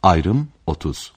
Ayrım 30.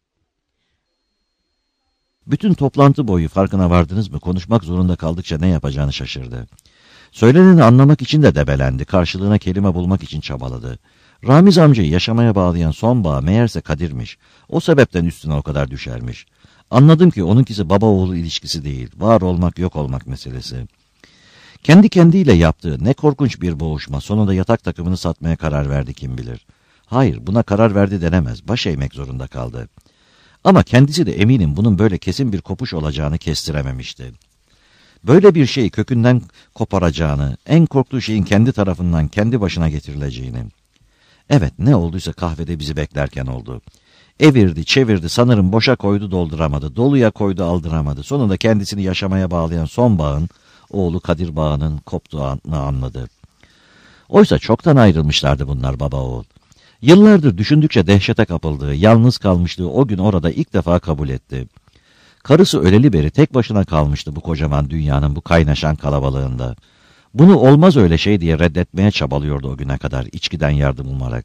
Bütün toplantı boyu farkına vardınız mı? Konuşmak zorunda kaldıkça ne yapacağını şaşırdı. Söyleneni anlamak için de debelendi. Karşılığına kelime bulmak için çabaladı. Ramiz amcayı yaşamaya bağlayan son bağ meğerse Kadir'miş. O sebepten üstüne o kadar düşermiş. Anladım ki onunkisi baba oğlu ilişkisi değil. Var olmak yok olmak meselesi. Kendi kendiyle yaptığı ne korkunç bir boğuşma. Sonunda yatak takımını satmaya karar verdi kim bilir. Hayır, buna karar verdi denemez. Baş eğmek zorunda kaldı. Ama kendisi de eminim bunun böyle kesin bir kopuş olacağını kestirememişti. Böyle bir şeyi kökünden koparacağını, en korktuğu şeyin kendi tarafından kendi başına getirileceğini. Evet, ne olduysa kahvede bizi beklerken oldu. Evirdi, çevirdi, sanırım boşa koydu dolduramadı, doluya koydu aldıramadı. Sonunda kendisini yaşamaya bağlayan son bağın, oğlu Kadir bağının koptuğunu anladı. Oysa çoktan ayrılmışlardı bunlar baba oğul. Yıllardır düşündükçe dehşete kapıldığı, yalnız kalmışlığı o gün orada ilk defa kabul etti. Karısı öleli beri tek başına kalmıştı bu kocaman dünyanın bu kaynaşan kalabalığında. Bunu olmaz öyle şey diye reddetmeye çabalıyordu o güne kadar, içkiden yardım umarak.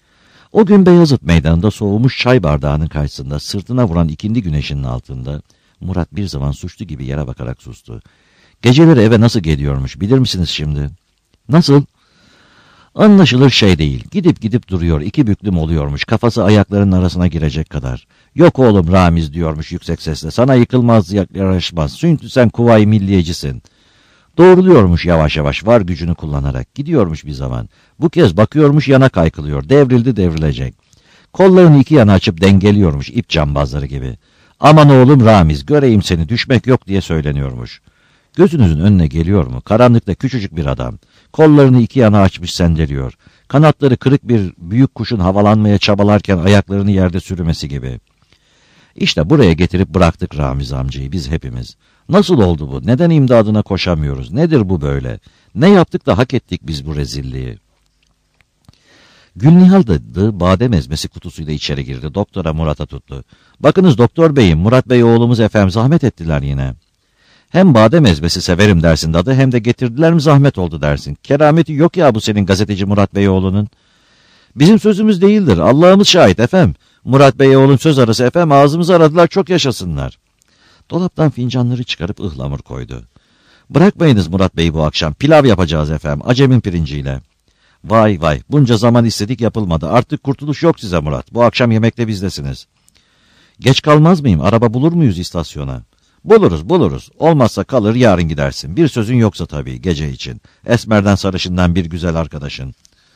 O gün Beyazıt Meydanı'nda soğumuş çay bardağının karşısında, sırtına vuran ikindi güneşinin altında, Murat bir zaman suçlu gibi yere bakarak sustu. Geceleri eve nasıl geliyormuş, bilir misiniz şimdi? Nasıl? Anlaşılır şey değil. Gidip gidip duruyor, iki büklüm oluyormuş, kafası ayaklarının arasına girecek kadar. Yok oğlum Ramiz diyormuş yüksek sesle, sana yıkılmaz yaraşmaz, çünkü sen Kuvayi Milliyecisin. Doğruluyormuş yavaş yavaş, var gücünü kullanarak. Gidiyormuş bir zaman. Bu kez bakıyormuş yana kaykılıyor, devrildi devrilecek. Kollarını iki yana açıp dengeliyormuş ip cambazları gibi. Aman oğlum Ramiz, göreyim seni, düşmek yok diye söyleniyormuş. Gözünüzün önüne geliyor mu? Karanlıkta küçücük bir adam. Kollarını iki yana açmış sendeliyor. Kanatları kırık bir büyük kuşun havalanmaya çabalarken ayaklarını yerde sürümesi gibi. İşte buraya getirip bıraktık Ramiz amcayı biz hepimiz. Nasıl oldu bu? Neden imdadına koşamıyoruz? Nedir bu böyle? Ne yaptık da hak ettik biz bu rezilliği? Gülnihal da badem ezmesi kutusuyla içeri girdi. Doktora Murat'a tuttu. Bakınız doktor beyim, Murat bey oğlumuz efendim zahmet ettiler yine. Hem badem ezmesi severim dersin dadı, hem de getirdiler mi zahmet oldu dersin. Kerameti yok ya bu senin gazeteci Murat Beyoğlu'nun. Bizim sözümüz değildir, Allah'ımız şahit efem. Murat Beyoğlu'nun söz arası efem, ağzımızı aradılar, çok yaşasınlar. Dolaptan fincanları çıkarıp ıhlamur koydu. Bırakmayınız Murat Bey bu akşam, pilav yapacağız efem, acemin pirinciyle. Vay vay, bunca zaman istedik yapılmadı, artık kurtuluş yok size Murat, bu akşam yemekte bizdesiniz. Geç kalmaz mıyım, araba bulur muyuz istasyona? Buluruz. Olmazsa kalır yarın gidersin. Bir sözün yoksa tabii gece için. Esmerden sarışından bir güzel arkadaşın.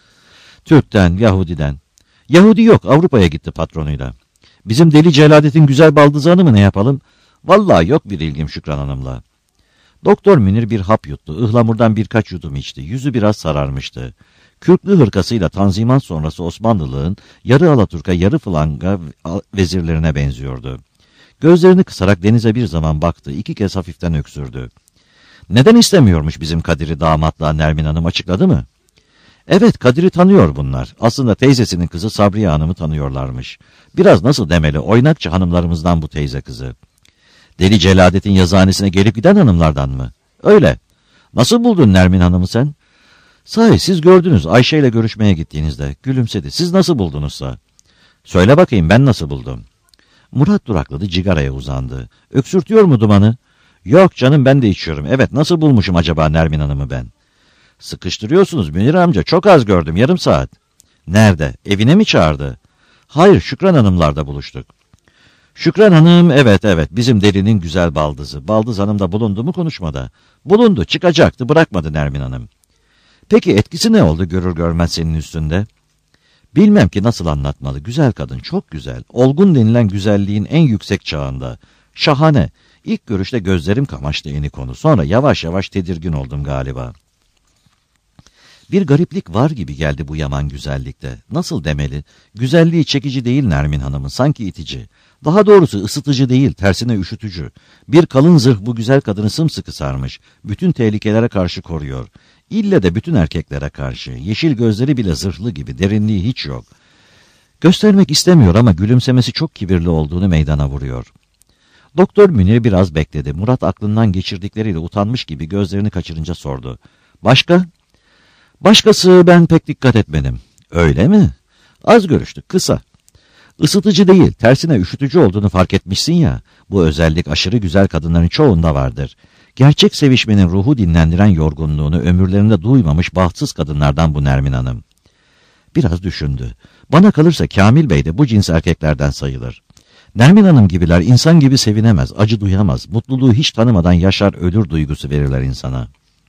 Türk'ten, Yahudiden. Yahudi yok, Avrupa'ya gitti patronuyla. Bizim deli Celadet'in güzel baldızanı mı ne yapalım? Vallahi yok bir ilgim Şükran Hanım'la. Doktor Münir bir hap yuttu. Ihlamurdan birkaç yudum içti. Yüzü biraz sararmıştı. Kürklü hırkasıyla Tanzimat sonrası Osmanlılığın yarı Alaturka yarı Flanga vezirlerine benziyordu. Gözlerini kısarak denize bir zaman baktı, iki kez hafiften öksürdü. Neden istemiyormuş bizim Kadir'i damatla Nermin Hanım açıkladı mı? Evet, Kadir'i tanıyor bunlar. Aslında teyzesinin kızı Sabriye Hanım'ı tanıyorlarmış. Biraz nasıl demeli, oynakça hanımlarımızdan bu teyze kızı. Deli Celadet'in yazıhanesine gelip giden hanımlardan mı? Öyle. Nasıl buldun Nermin Hanım'ı sen? Sahi siz gördünüz Ayşe ile görüşmeye gittiğinizde. Gülümsedi. Siz nasıl buldunuzsa? Söyle bakayım ben nasıl buldum? Murat durakladı, cigaraya uzandı. Öksürtüyor mu dumanı? Yok canım ben de içiyorum. Evet nasıl bulmuşum acaba Nermin Hanım'ı ben? Sıkıştırıyorsunuz Münir amca, çok az gördüm, yarım saat. Nerede? Evine mi çağırdı? Hayır, Şükran Hanımlar'da buluştuk. Şükran Hanım, evet bizim delinin güzel baldızı. Baldız Hanım da bulundu mu konuşmada? Bulundu, çıkacaktı, bırakmadı Nermin Hanım. Peki etkisi ne oldu görür görmez senin üstünde? Bilmem ki nasıl anlatmalı. Güzel kadın, çok güzel. Olgun denilen güzelliğin en yüksek çağında. Şahane. İlk görüşte gözlerim kamaştı eni konu. Sonra yavaş yavaş tedirgin oldum galiba. Bir gariplik var gibi geldi bu yaman güzellikte. Nasıl demeli? Güzelliği çekici değil Nermin Hanım'ın, sanki itici. Daha doğrusu ısıtıcı değil, tersine üşütücü. Bir kalın zırh bu güzel kadını sımsıkı sarmış. Bütün tehlikelere karşı koruyor. İlle de bütün erkeklere karşı. Yeşil gözleri bile zırhlı gibi, derinliği hiç yok. Göstermek istemiyor ama gülümsemesi çok kibirli olduğunu meydana vuruyor. Doktor Münir biraz bekledi. Murat aklından geçirdikleriyle utanmış gibi gözlerini kaçırınca sordu. Başka? Başkası ben pek dikkat etmedim. Öyle mi? Az görüştük, kısa. Isıtıcı değil, tersine üşütücü olduğunu fark etmişsin ya, bu özellik aşırı güzel kadınların çoğunda vardır. Gerçek sevişmenin ruhu dinlendiren yorgunluğunu ömürlerinde duymamış bahtsız kadınlardan bu Nermin Hanım. Biraz düşündü. Bana kalırsa Kamil Bey de bu cins erkeklerden sayılır. Nermin Hanım gibiler insan gibi sevinemez, acı duyamaz, mutluluğu hiç tanımadan yaşar ölür duygusu verirler insana.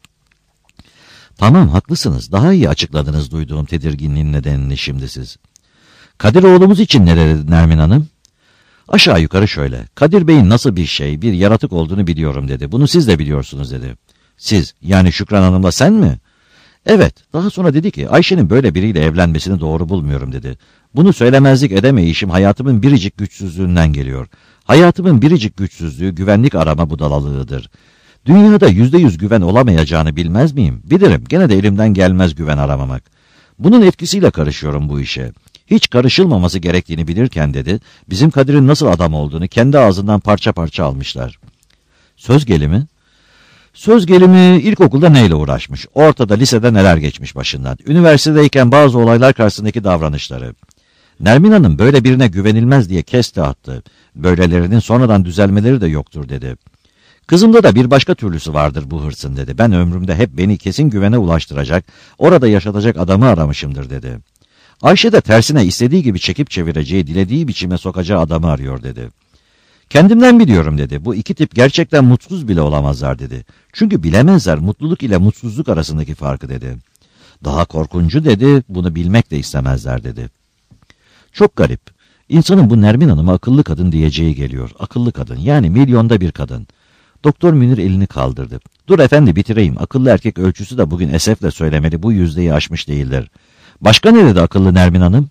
Tamam, haklısınız, daha iyi açıkladınız duyduğum tedirginliğin nedenini şimdi siz. Kadir oğlumuz için ne dedi Nermin Hanım? Aşağı yukarı şöyle, Kadir Bey'in nasıl bir şey, bir yaratık olduğunu biliyorum dedi. Bunu siz de biliyorsunuz dedi. Siz, yani Şükran Hanım'la sen mi? Evet, daha sonra dedi ki Ayşe'nin böyle biriyle evlenmesini doğru bulmuyorum dedi. Bunu söylemezlik edemeyişim hayatımın biricik güçsüzlüğünden geliyor. Hayatımın biricik güçsüzlüğü güvenlik arama budalalığıdır. Dünyada %100 güven olamayacağını bilmez miyim? Bilirim, gene de elimden gelmez güven aramamak. Bunun etkisiyle karışıyorum bu işe. Hiç karışılmaması gerektiğini bilirken dedi, bizim Kadir'in nasıl adam olduğunu kendi ağzından parça parça almışlar. Söz gelimi? Söz gelimi ilkokulda neyle uğraşmış, ortada lisede neler geçmiş başından, üniversitedeyken bazı olaylar karşısındaki davranışları. Nermin Hanım böyle birine güvenilmez diye keste attı. Böylelerinin sonradan düzelmeleri de yoktur dedi. Kızımda da bir başka türlüsü vardır bu hırsın dedi. Ben ömrümde hep beni kesin güvene ulaştıracak, orada yaşatacak adamı aramışımdır dedi. Ayşe de tersine istediği gibi çekip çevireceği, dilediği biçime sokacağı adamı arıyor dedi. Kendimden biliyorum dedi. Bu iki tip gerçekten mutsuz bile olamazlar dedi. Çünkü bilemezler mutluluk ile mutsuzluk arasındaki farkı dedi. Daha korkuncu dedi, bunu bilmek de istemezler dedi. Çok garip. İnsanın bu Nermin Hanım'a akıllı kadın diyeceği geliyor. Akıllı kadın, yani milyonda bir kadın. Doktor Münir elini kaldırdı. Dur efendi bitireyim. Akıllı erkek ölçüsü de bugün esefle söylemeli, bu yüzdeyi aşmış değildir. Başka ne dedi akıllı Nermin Hanım?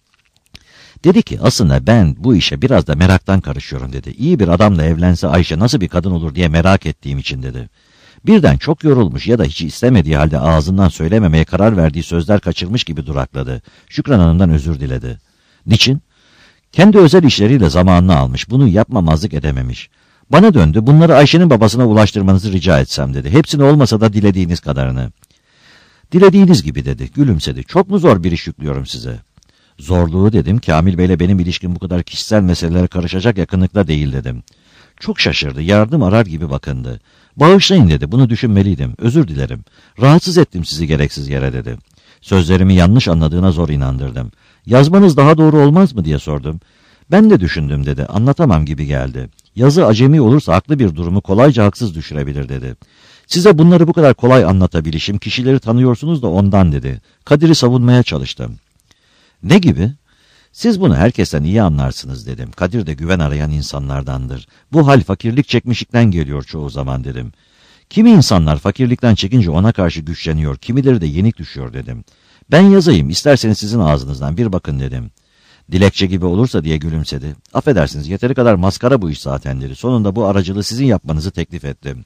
Dedi ki aslında ben bu işe biraz da meraktan karışıyorum dedi. İyi bir adamla evlense Ayşe nasıl bir kadın olur diye merak ettiğim için dedi. Birden çok yorulmuş ya da hiç istemediği halde ağzından söylememeye karar verdiği sözler kaçırmış gibi durakladı. Şükran Hanım'dan özür diledi. Niçin? Kendi özel işleriyle zamanını almış, bunu yapmamazlık edememiş. Bana döndü, bunları Ayşe'nin babasına ulaştırmanızı rica etsem dedi. Hepsini olmasa da dilediğiniz kadarını. Dilediğiniz gibi dedi, gülümsedi. Çok mu zor bir iş yüklüyorum size? Zorluğu dedim, Kamil Bey'le benim ilişkim bu kadar kişisel meselelere karışacak yakınlıkta değil dedim. Çok şaşırdı, yardım arar gibi bakındı. Bağışlayın dedi, bunu düşünmeliydim, özür dilerim. Rahatsız ettim sizi gereksiz yere dedi. Sözlerimi yanlış anladığına zor inandırdım. Yazmanız daha doğru olmaz mı diye sordum. Ben de düşündüm dedi, anlatamam gibi geldi. Yazı acemi olursa haklı bir durumu kolayca haksız düşürebilir dedi. Size bunları bu kadar kolay anlatabilişim, kişileri tanıyorsunuz da ondan dedi. Kadir'i savunmaya çalıştım. Ne gibi? Siz bunu herkesten iyi anlarsınız dedim. Kadir de güven arayan insanlardandır. Bu hal fakirlik çekmişlikten geliyor çoğu zaman dedim. Kimi insanlar fakirlikten çekince ona karşı güçleniyor, kimileri de yenik düşüyor dedim. Ben yazayım, isterseniz sizin ağzınızdan bir bakın dedim. Dilekçe gibi olursa diye gülümsedi. Affedersiniz, yeteri kadar maskara bu iş zaten dedi. Sonunda bu aracılığı sizin yapmanızı teklif ettim.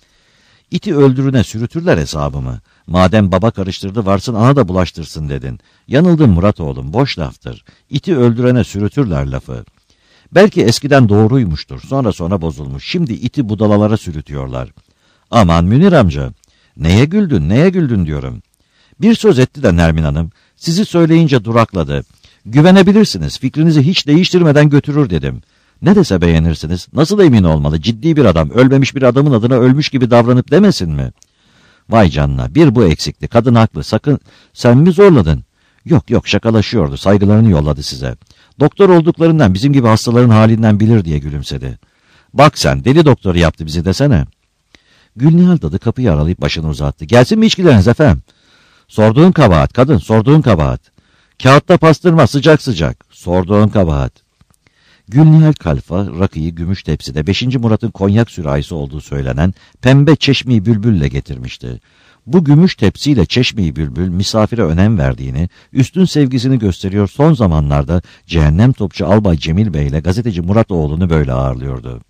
İti öldürüne sürütürler hesabımı. Madem baba karıştırdı varsın ana da bulaştırsın dedin. Yanıldın Murat oğlum, boş laftır. İti öldürene sürütürler lafı. Belki eskiden doğruymuştur, sonra bozulmuş. Şimdi iti budalalara sürütüyorlar. Aman Münir amca, neye güldün diyorum. Bir söz etti de Nermin Hanım, sizi söyleyince durakladı. Güvenebilirsiniz, fikrinizi hiç değiştirmeden götürür dedim. Ne dese beğenirsiniz, nasıl emin olmalı, ciddi bir adam, ölmemiş bir adamın adına ölmüş gibi davranıp demesin mi? Vay canına, bir bu eksikti, kadın haklı, sakın, sen mi zorladın? Yok, şakalaşıyordu, saygılarını yolladı size. Doktor olduklarından bizim gibi hastaların halinden bilir diye gülümsedi. Bak sen, deli doktoru yaptı bizi desene. Gülnihal dadı kapıyı aralayıp başını uzattı. Gelsin mi içkileriniz efendim? Sorduğun kabahat, kadın, sorduğun kabahat. Kağıtta pastırma, sıcak sıcak. Sorduğun kabahat. Gülnihal Kalfa, rakıyı gümüş tepside 5. Murat'ın konyak sürahisi olduğu söylenen pembe Çeşmi Bülbül'le getirmişti. Bu gümüş tepsiyle Çeşmi Bülbül misafire önem verdiğini, üstün sevgisini gösteriyor, son zamanlarda cehennem topçu Albay Cemil Bey ile gazeteci Murat oğlunu böyle ağırlıyordu.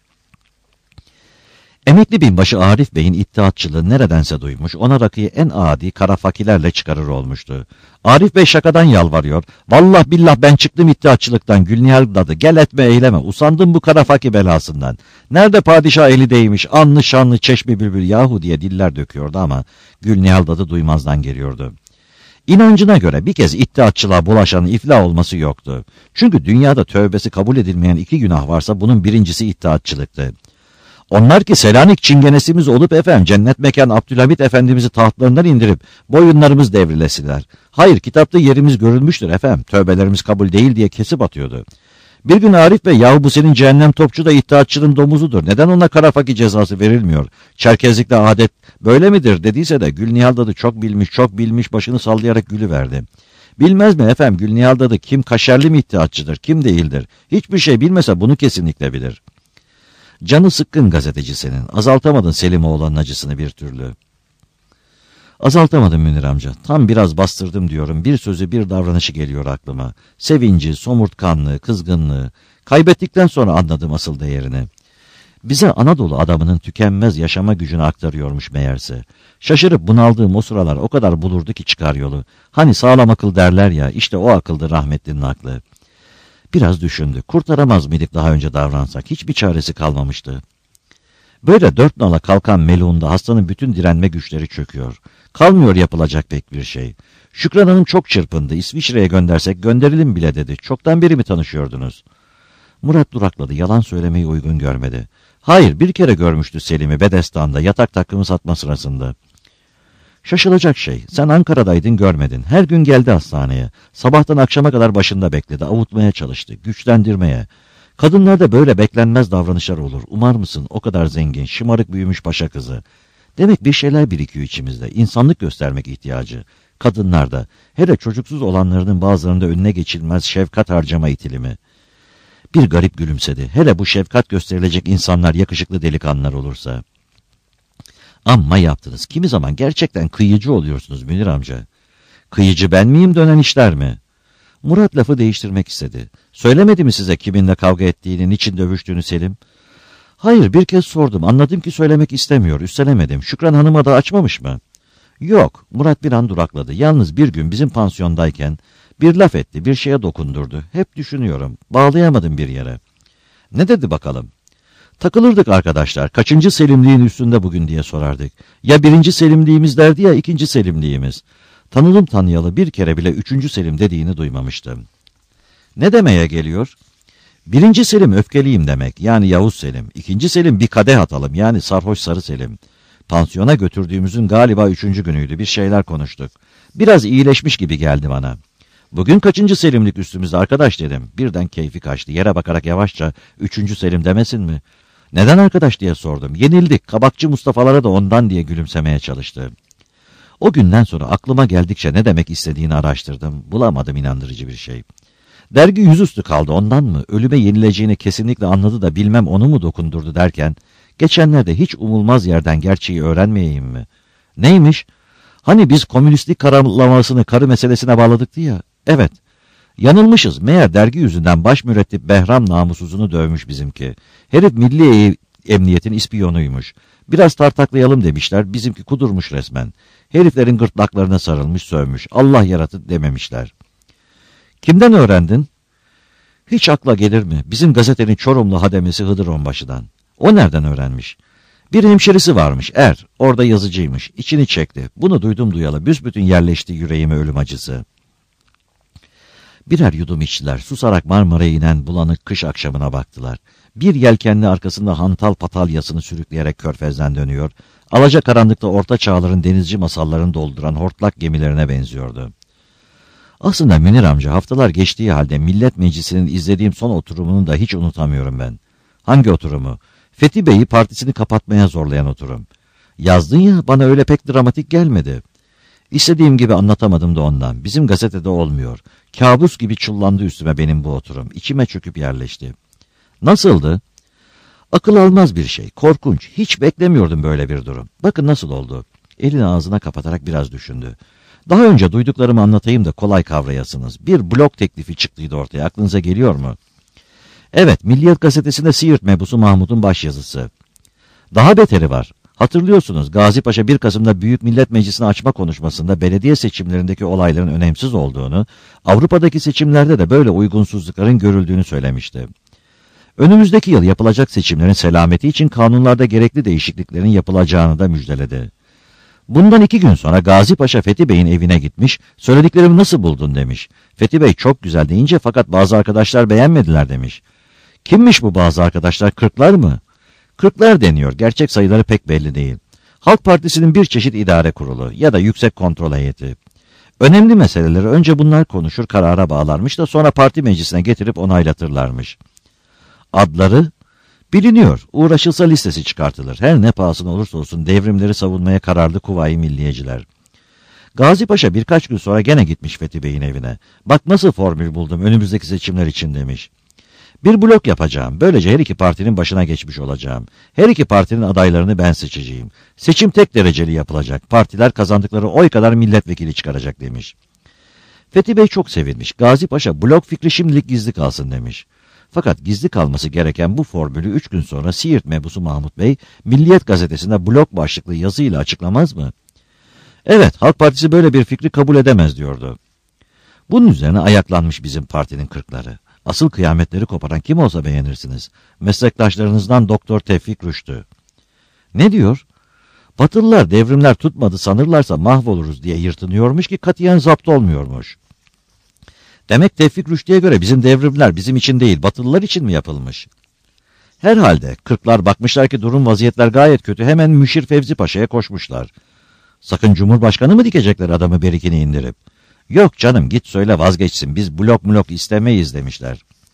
Emekli binbaşı Arif Bey'in iddiatçılığı neredense duymuş, ona rakıyı en adi kara fakilerle çıkarır olmuştu. Arif Bey şakadan yalvarıyor. Vallah billah ben çıktım iddiatçılıktan, Gülnihal dadı, gel etme eyleme, usandım bu kara faki belasından. Nerede padişah eli değmiş, anlı şanlı Çeşmi Bülbül yahu diye diller döküyordu ama Gülnihal dadı duymazdan geliyordu. İnancına göre bir kez iddiatçılığa bulaşanın iflah olması yoktu. Çünkü dünyada tövbesi kabul edilmeyen 2 günah varsa bunun birincisi iddiatçılıktı. Onlar ki Selanik çingenesimiz olup cennet mekan Abdülhamit Efendimiz'i tahtlarından indirip boyunlarımız devrilesinler. Hayır, kitapta yerimiz görülmüştür tövbelerimiz kabul değil diye kesip atıyordu. Bir gün Arif Bey, yahu bu senin cehennem topçu da iddiatçının domuzudur, neden ona karafaki cezası verilmiyor? Çerkezlikte adet böyle midir dediyse de Gülnihal Dadı çok bilmiş başını sallayarak gülüverdi. Bilmez mi Gülnihal Dadı kim kaşerli mi iddiatçıdır, kim değildir? Hiçbir şey bilmese bunu kesinlikle bilir. Canı sıkkın gazetecisinin, azaltamadın Selimoğlan'ın acısını bir türlü. Azaltamadım Münir amca, tam biraz bastırdım diyorum, bir sözü bir davranışı geliyor aklıma. Sevinci, somurtkanlığı, kızgınlığı, kaybettikten sonra anladım asıl değerini. Bize Anadolu adamının tükenmez yaşama gücünü aktarıyormuş meğerse. Şaşırıp bunaldığım o sıralar o kadar bulurdu ki çıkar yolu. Hani sağlam akıl derler ya, işte o akıldı rahmetlinin aklı. Biraz düşündü. Kurtaramaz mıydık daha önce davransak? Hiçbir çaresi kalmamıştı. Böyle 4 nala kalkan meluğunda hastanın bütün direnme güçleri çöküyor. Kalmıyor yapılacak pek bir şey. Şükran Hanım çok çırpındı. İsviçre'ye göndersek gönderelim bile dedi. Çoktan beri mi tanışıyordunuz? Murat durakladı. Yalan söylemeyi uygun görmedi. Hayır, bir kere görmüştü Selim'i Bedestan'da yatak takımı satma sırasında. Şaşılacak şey. Sen Ankara'daydın, görmedin. Her gün geldi hastaneye. Sabahtan akşama kadar başında bekledi. Avutmaya çalıştı. Güçlendirmeye. Kadınlarda böyle beklenmez davranışlar olur. Umar mısın? O kadar zengin, şımarık büyümüş paşa kızı. Demek bir şeyler birikiyor içimizde. İnsanlık göstermek ihtiyacı. Kadınlarda, hele çocuksuz olanlarının bazılarında önüne geçilmez şefkat harcama itilimi. Bir garip gülümsedi. Hele bu şefkat gösterilecek insanlar yakışıklı delikanlılar olursa. Amma yaptınız. Kimi zaman gerçekten kıyıcı oluyorsunuz Münir amca. Kıyıcı ben miyim, dönen işler mi? Murat lafı değiştirmek istedi. Söylemedi mi size kiminle kavga ettiğini, niçin dövüştüğünü Selim? Hayır, bir kez sordum. Anladım ki söylemek istemiyor. Üstelemedim. Şükran Hanım'a da açmamış mı? Yok. Murat bir an durakladı. Yalnız bir gün bizim pansiyondayken bir laf etti, bir şeye dokundurdu. Hep düşünüyorum. Bağlayamadım bir yere. Ne dedi bakalım? Takılırdık arkadaşlar. Kaçıncı Selimliğin üstünde bugün diye sorardık. Ya 1. Selimliğimiz derdi ya 2. Selimliğimiz. Tanıdım tanıyalı bir kere bile 3. Selim dediğini duymamıştım. Ne demeye geliyor? 1. Selim öfkeliyim demek, yani Yavuz Selim. 2. Selim bir kadeh atalım, yani sarhoş sarı Selim. Pansiyona götürdüğümüzün galiba 3. günüydü, bir şeyler konuştuk. Biraz iyileşmiş gibi geldi bana. Bugün kaçıncı Selimlik üstümüzde arkadaş dedim. Birden keyfi kaçtı, yere bakarak yavaşça 3. Selim demesin mi? Neden arkadaş diye sordum. Yenildik, kabakçı Mustafa'lara da ondan diye gülümsemeye çalıştı. O günden sonra aklıma geldikçe ne demek istediğini araştırdım. Bulamadım inandırıcı bir şey. Dergi yüzüstü kaldı, ondan mı? Ölüme yenileceğini kesinlikle anladı da bilmem onu mu dokundurdu derken, geçenlerde hiç umulmaz yerden gerçeği öğrenmeyeyim mi? Neymiş? Hani biz komünistlik karalamasını karı meselesine bağladıktı ya. Evet. Yanılmışız. Meğer dergi yüzünden baş mürettip Behram namussuzunu dövmüş bizimki. Herif Milli Emniyet'in ispiyonuymuş. Biraz tartaklayalım demişler. Bizimki kudurmuş resmen. Heriflerin gırtlaklarına sarılmış, sövmüş. Allah yarattı dememişler. Kimden öğrendin? Hiç akla gelir mi? Bizim gazetenin Çorumlu hademesi Hıdır Onbaşı'dan. O nereden öğrenmiş? Bir hemşerisi varmış, orada yazıcıymış. İçini çekti. Bunu duydum duyalı. Büsbütün yerleşti yüreğime ölüm acısı. Birer yudum içtiler. Susarak Marmara'ya inen bulanık kış akşamına baktılar. Bir yelkenli arkasında hantal patal yasını sürükleyerek körfezden dönüyor. Alacakaranlıkta orta çağların denizci masallarını dolduran hortlak gemilerine benziyordu. Aslında Münir amca, haftalar geçtiği halde Millet Meclisi'nin izlediğim son oturumunu da hiç unutamıyorum ben. Hangi oturumu? Fethi Bey'i partisini kapatmaya zorlayan oturum. Yazdın ya, bana öyle pek dramatik gelmedi. İstediğim gibi anlatamadım da ondan. Bizim gazetede olmuyor. Kabus gibi çullandı üstüme benim bu oturum. İçime çöküp yerleşti. Nasıldı? Akıl almaz bir şey. Korkunç. Hiç beklemiyordum böyle bir durum. Bakın nasıl oldu. Elini ağzına kapatarak biraz düşündü. Daha önce duyduklarımı anlatayım da kolay kavrayasınız. Bir blog teklifi çıktıydı ortaya. Aklınıza geliyor mu? Evet, Milliyet Gazetesi'nde Siirt mebusu Mahmut'un başyazısı. Daha beteri var. Hatırlıyorsunuz, Gazi Paşa 1 Kasım'da Büyük Millet Meclisi'ni açma konuşmasında belediye seçimlerindeki olayların önemsiz olduğunu, Avrupa'daki seçimlerde de böyle uygunsuzlukların görüldüğünü söylemişti. Önümüzdeki yıl yapılacak seçimlerin selameti için kanunlarda gerekli değişikliklerin yapılacağını da müjdeledi. Bundan 2 gün sonra Gazi Paşa Fethi Bey'in evine gitmiş, söylediklerimi nasıl buldun demiş. Fethi Bey çok güzel deyince fakat bazı arkadaşlar beğenmediler demiş. Kimmiş bu bazı arkadaşlar, Kırklar mı? Kırklar deniyor, gerçek sayıları pek belli değil. Halk Partisi'nin bir çeşit idare kurulu ya da yüksek kontrol heyeti. Önemli meseleleri önce bunlar konuşur, karara bağlarmış da sonra parti meclisine getirip onaylatırlarmış. Adları biliniyor, uğraşılsa listesi çıkartılır. Her ne pahasına olursa olsun devrimleri savunmaya kararlı Kuvayi Milliyeciler. Gazi Paşa birkaç gün sonra gene gitmiş Fethi Bey'in evine. Bak nasıl formül buldum önümüzdeki seçimler için demiş. Bir blok yapacağım. Böylece her iki partinin başına geçmiş olacağım. Her iki partinin adaylarını ben seçeceğim. Seçim tek dereceli yapılacak. Partiler kazandıkları oy kadar milletvekili çıkaracak demiş. Fethi Bey çok sevinmiş. Gazi Paşa blok fikri şimdilik gizli kalsın demiş. Fakat gizli kalması gereken bu formülü 3 gün sonra Siirt mebusu Mahmut Bey, Milliyet gazetesinde blok başlıklı yazıyla açıklamaz mı? Evet, Halk Partisi böyle bir fikri kabul edemez diyordu. Bunun üzerine ayaklanmış bizim partinin kırkları. Asıl kıyametleri koparan kim olsa beğenirsiniz. Meslektaşlarınızdan Doktor Tevfik Rüştü. Ne diyor? Batılılar devrimler tutmadı sanırlarsa mahvoluruz diye yırtınıyormuş ki katiyen zapt olmuyormuş. Demek Tevfik Rüştü'ye göre bizim devrimler bizim için değil Batılılar için mi yapılmış? Herhalde kırklar bakmışlar ki durum vaziyetler gayet kötü, hemen Müşir Fevzi Paşa'ya koşmuşlar. Sakın Cumhurbaşkanı mı dikecekler adamı berikini indirip? Yok canım git söyle vazgeçsin biz blok istemeyiz demişler.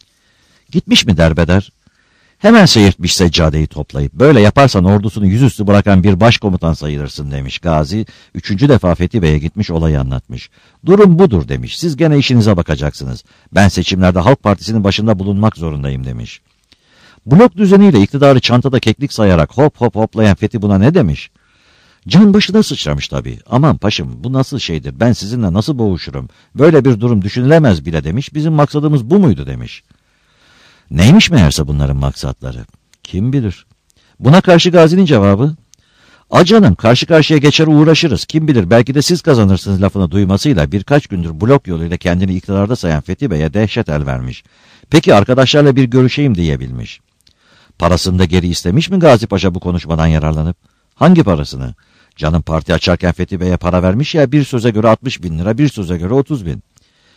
Gitmiş mi derbeder? Hemen seyirtmiş seccadeyi toplayıp böyle yaparsan ordusunu yüzüstü bırakan bir başkomutan sayılırsın demiş Gazi. 3. defa Fethi Bey'e gitmiş olayı anlatmış. Durum budur demiş, siz gene işinize bakacaksınız. Ben seçimlerde Halk Partisi'nin başında bulunmak zorundayım demiş. Blok düzeniyle iktidarı çantada keklik sayarak hop hop hoplayan Fethi buna ne demiş? Can başına sıçramış tabii. Aman paşım bu nasıl şeydir, ben sizinle nasıl boğuşurum, böyle bir durum düşünülemez bile demiş, bizim maksadımız bu muydu demiş. Neymiş meğerse bunların maksatları? Kim bilir. Buna karşı Gazi'nin cevabı, "Canım karşı karşıya geçer uğraşırız, kim bilir belki de siz kazanırsınız" lafını duymasıyla birkaç gündür blok yoluyla kendini iktidarda sayan Fethi Bey'e dehşet el vermiş. Peki arkadaşlarla bir görüşeyim diyebilmiş. Parasını da geri istemiş mi Gazi Paşa bu konuşmadan yararlanıp? Hangi parasını? Canım parti açarken Fethi Bey'e para vermiş ya, bir söze göre 60 bin lira, bir söze göre 30 bin.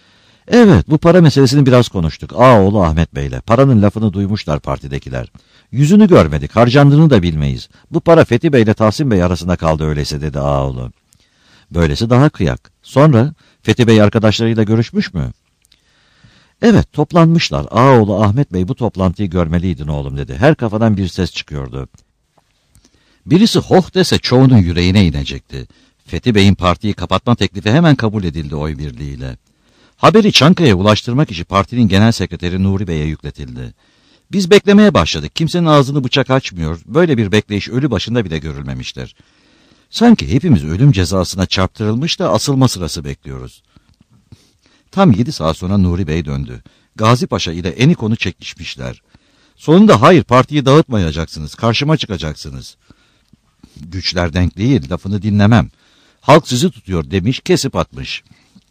Evet, bu para meselesini biraz konuştuk. Ağaoğlu Ahmet Bey'le. Paranın lafını duymuşlar partidekiler. Yüzünü görmedik, harcandığını da bilmeyiz. Bu para Fethi Bey'le Tahsin Bey arasında kaldı öyleyse dedi ağaoğlu. Böylesi daha kıyak. Sonra Fethi Bey arkadaşlarıyla görüşmüş mü? Evet, toplanmışlar. Ağaoğlu Ahmet Bey bu toplantıyı görmeliydin oğlum dedi. Her kafadan bir ses çıkıyordu. Birisi hoh dese çoğunun yüreğine inecekti. Fethi Bey'in partiyi kapatma teklifi hemen kabul edildi oy birliğiyle. Haberi Çankaya'ya ulaştırmak için partinin genel sekreteri Nuri Bey'e yükletildi. Biz beklemeye başladık. Kimsenin ağzını bıçak açmıyor. Böyle bir bekleyiş ölü başında bile görülmemiştir. Sanki hepimiz ölüm cezasına çarptırılmış da asılma sırası bekliyoruz. Tam 7 saat sonra Nuri Bey döndü. Gazi Paşa ile Enikon'u çekişmişler. Sonunda hayır partiyi dağıtmayacaksınız, karşıma çıkacaksınız. Güçler denk değil, lafını dinlemem. Halk sizi tutuyor demiş, kesip atmış.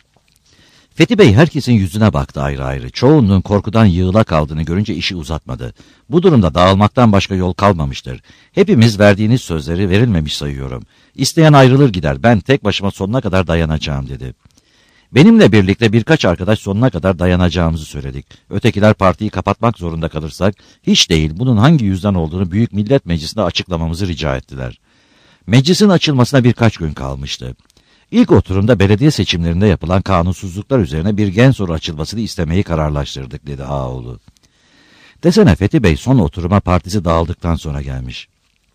Fethi Bey herkesin yüzüne baktı ayrı ayrı. Çoğunluğun korkudan yığıla kaldığını görünce işi uzatmadı. Bu durumda dağılmaktan başka yol kalmamıştır. Hepimiz verdiğiniz sözleri verilmemiş sayıyorum. İsteyen ayrılır gider, ben tek başıma sonuna kadar dayanacağım dedi. Benimle birlikte birkaç arkadaş sonuna kadar dayanacağımızı söyledik. Ötekiler partiyi kapatmak zorunda kalırsak, hiç değil bunun hangi yüzden olduğunu Büyük Millet Meclisi'nde açıklamamızı rica ettiler. Meclisin açılmasına birkaç gün kalmıştı. İlk oturumda belediye seçimlerinde yapılan kanunsuzluklar üzerine bir gen soru açılmasını istemeyi kararlaştırdık dedi ağaoğlu. Desene Fethi Bey son oturuma partisi dağıldıktan sonra gelmiş.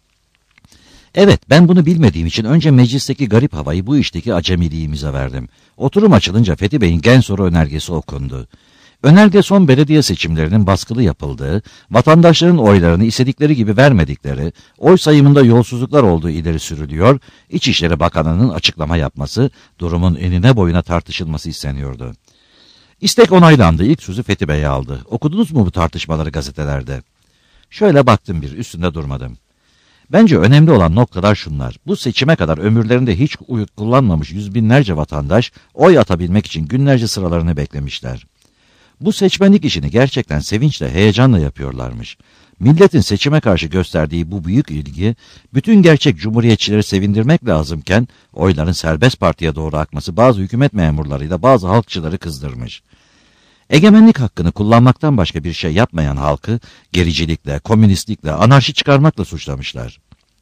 Evet, ben bunu bilmediğim için önce meclisteki garip havayı bu işteki acemiliğimize verdim. Oturum açılınca Fethi Bey'in gen soru önergesi okundu. Önerge son belediye seçimlerinin baskılı yapıldığı, vatandaşların oylarını istedikleri gibi vermedikleri, oy sayımında yolsuzluklar olduğu ileri sürülüyor, İçişleri Bakanı'nın açıklama yapması, durumun enine boyuna tartışılması isteniyordu. İstek onaylandı, ilk sözü Fethi Bey aldı. Okudunuz mu bu tartışmaları gazetelerde? Şöyle baktım bir, üstünde durmadım. Bence önemli olan noktalar şunlar. Bu seçime kadar ömürlerinde hiç uyut kullanmamış yüz binlerce vatandaş oy atabilmek için günlerce sıralarını beklemişler. Bu seçmenlik işini gerçekten sevinçle, heyecanla yapıyorlarmış. Milletin seçime karşı gösterdiği bu büyük ilgi, bütün gerçek cumhuriyetçileri sevindirmek lazımken, oyların serbest partiye doğru akması bazı hükümet memurlarıyla bazı halkçıları kızdırmış. Egemenlik hakkını kullanmaktan başka bir şey yapmayan halkı, gericilikle, komünistlikle, anarşi çıkarmakla suçlamışlar.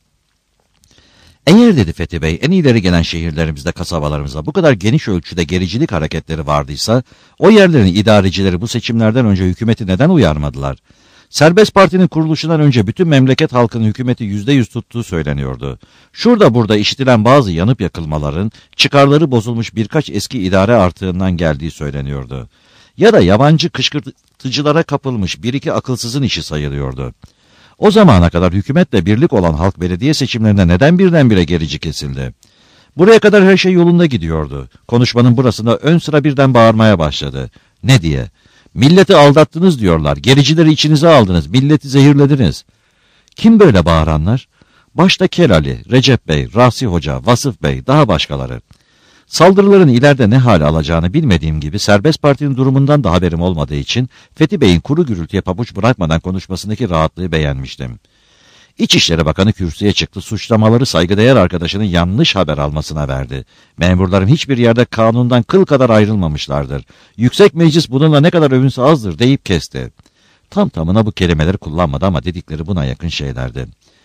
Eğer dedi Fethi Bey, en ileri gelen şehirlerimizde, kasabalarımızda bu kadar geniş ölçüde gericilik hareketleri vardıysa, o yerlerin idarecileri bu seçimlerden önce hükümeti neden uyarmadılar? Serbest Parti'nin kuruluşundan önce bütün memleket halkının hükümeti %100 tuttuğu söyleniyordu. Şurada burada işitilen bazı yanıp yakılmaların, çıkarları bozulmuş birkaç eski idare artığından geldiği söyleniyordu. Ya da yabancı kışkırtıcılara kapılmış bir iki akılsızın işi sayılıyordu. O zamana kadar hükümetle birlik olan halk belediye seçimlerinde neden birdenbire gerici kesildi? Buraya kadar her şey yolunda gidiyordu. Konuşmanın burasında ön sıra birden bağırmaya başladı. Ne diye? Milleti aldattınız diyorlar. Gericileri içinize aldınız. Milleti zehirlediniz. Kim böyle bağıranlar? Başta Kelali, Recep Bey, Rahsi Hoca, Vasıf Bey, daha başkaları. Saldırıların ileride ne hale alacağını bilmediğim gibi Serbest Parti'nin durumundan da haberim olmadığı için Fethi Bey'in kuru gürültüye pabuç bırakmadan konuşmasındaki rahatlığı beğenmiştim. İçişleri Bakanı kürsüye çıktı, suçlamaları saygıdeğer arkadaşının yanlış haber almasına verdi. Memurlarım hiçbir yerde kanundan kıl kadar ayrılmamışlardır. Yüksek Meclis bununla ne kadar övünse azdır deyip kesti. Tam tamına bu kelimeleri kullanmadı ama dedikleri buna yakın şeylerdi.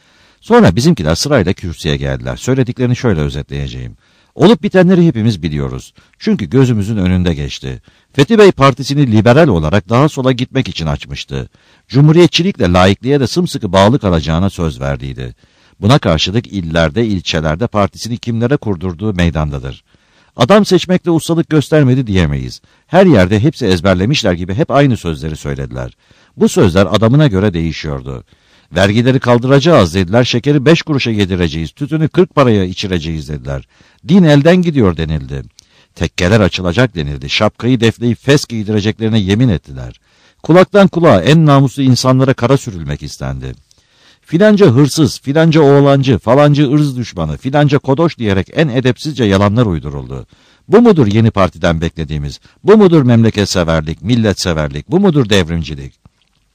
Sonra bizimkiler sırayla kürsüye geldiler. Söylediklerini şöyle özetleyeceğim. Olup bitenleri hepimiz biliyoruz. Çünkü gözümüzün önünde geçti. Fethi Bey partisini liberal olarak daha sola gitmek için açmıştı. Cumhuriyetçilikle laikliğe de sımsıkı bağlı kalacağına söz verdiydi. Buna karşılık illerde, ilçelerde partisini kimlere kurdurduğu meydandadır. Adam seçmekte ustalık göstermedi diyemeyiz. Her yerde hepsi ezberlemişler gibi hep aynı sözleri söylediler. Bu sözler adamına göre değişiyordu. Vergileri kaldıracağız dediler, şekeri 5 kuruşa yedireceğiz, tütünü 40 paraya içireceğiz dediler. Din elden gidiyor denildi. Tekkeler açılacak denildi, şapkayı defleyip fes giydireceklerine yemin ettiler. Kulaktan kulağa en namuslu insanlara kara sürülmek istendi. Filanca hırsız, filanca oğlancı, falancı ırz düşmanı, filanca kodoş diyerek en edepsizce yalanlar uyduruldu. Bu mudur yeni partiden beklediğimiz, bu mudur memleketseverlik, milletseverlik, bu mudur devrimcilik?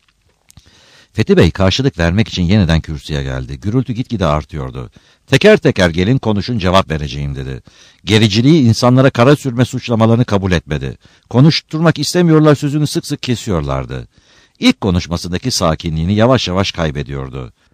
Fethi Bey karşılık vermek için yeniden kürsüye geldi. Gürültü gitgide artıyordu. Teker teker gelin konuşun cevap vereceğim dedi. Gericiliği insanlara kara sürme suçlamalarını kabul etmedi. Konuşturmak istemiyorlar sözünü sık sık kesiyorlardı. İlk konuşmasındaki sakinliğini yavaş yavaş kaybediyordu.